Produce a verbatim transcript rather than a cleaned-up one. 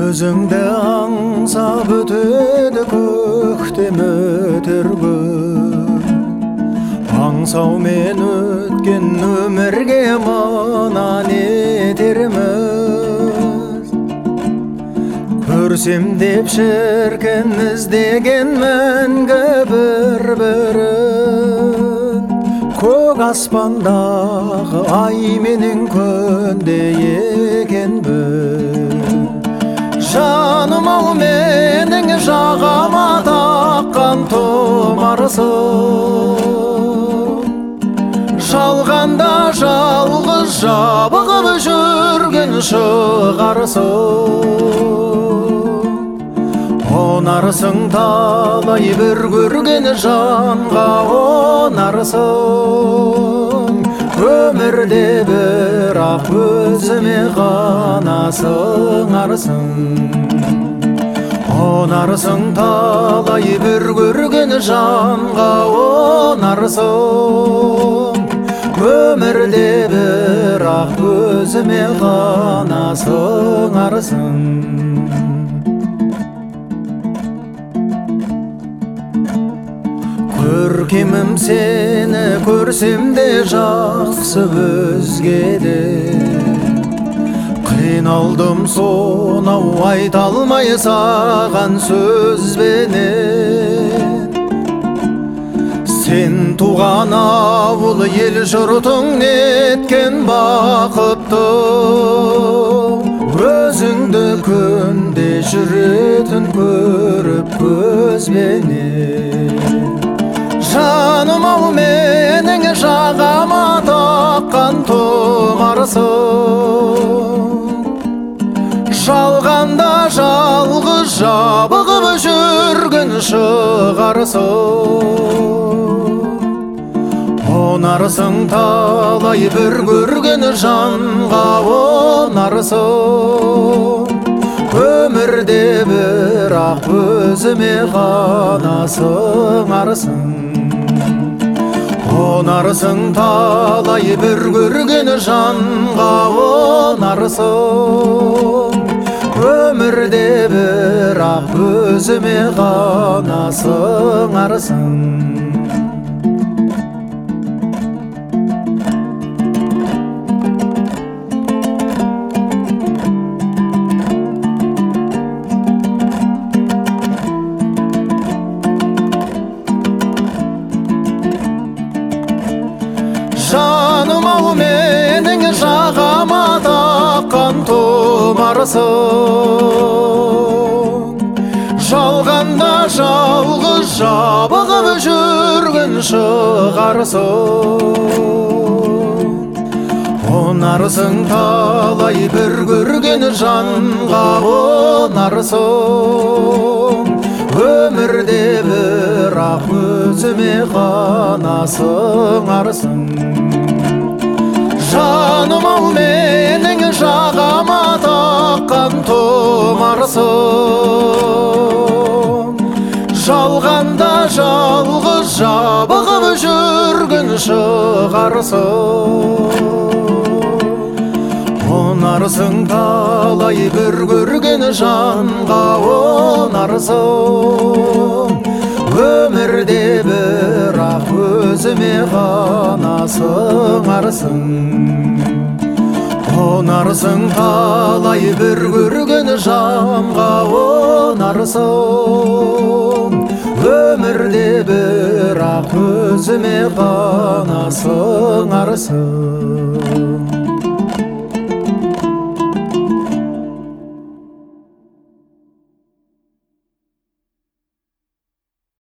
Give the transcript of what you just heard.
өзіңді аңсап өтеді көктем өтергі, аңсаумен өткен өмірге мына не етерміз. Көрсем деп шіркін іздеген мәңгі бір-бірін, көк аспандағы ай менен күндей екенбіз. Жаным ау менің жағама таққан тұмарсың, жалғанда жалғыз жабығып жүрген шығарсың. Онарсың талай бір көрген жанға онарсың, өмірде бірақ өзіме ғана сыңарсың. Онарсың талай бір көрген жанға онарсың, өмірде бірақ өзіме ғана сыңарсың. Көркемім сені көрсем де жақсы өзгеде, қиналдым сонау айта алмай саған сөзбенен. Сен туған ауыл ел жұртың неткен бақытты, өзіңді күнде жүретін көріп көзбенен. Жаным ау менің жағама таққан тұмарсың, жалғанда жалғыз жабығып жүрген шығарсың. Онарсың талай бір көрген жанға онарсың, өмірде бірақ өзіме ғана сыңарсың. Онарсың талай бір көрген жанға онарсың, өмірде бірақ өзіме ғана сыңарсың. Жаным ау менің жағама таққан тұмарсың, жалғанда жалғыз жабығып жүрген шығарсың. Онарсың талай бір көрген жанға онарсың, өмірде бірақ өзіме ғана сыңарсың. Жаным ау менің жағама таққан тұмарсың, жалғанда жалғыз жабығып жүрген шығарсың. Онарсың талай бір көрген жанға онарсың, өмірде бірақ өзіме ғана сыңарсың. Онарсың талай бір көрген жанға онарсың, өмірде бірақ өзіме ғана сыңарсың.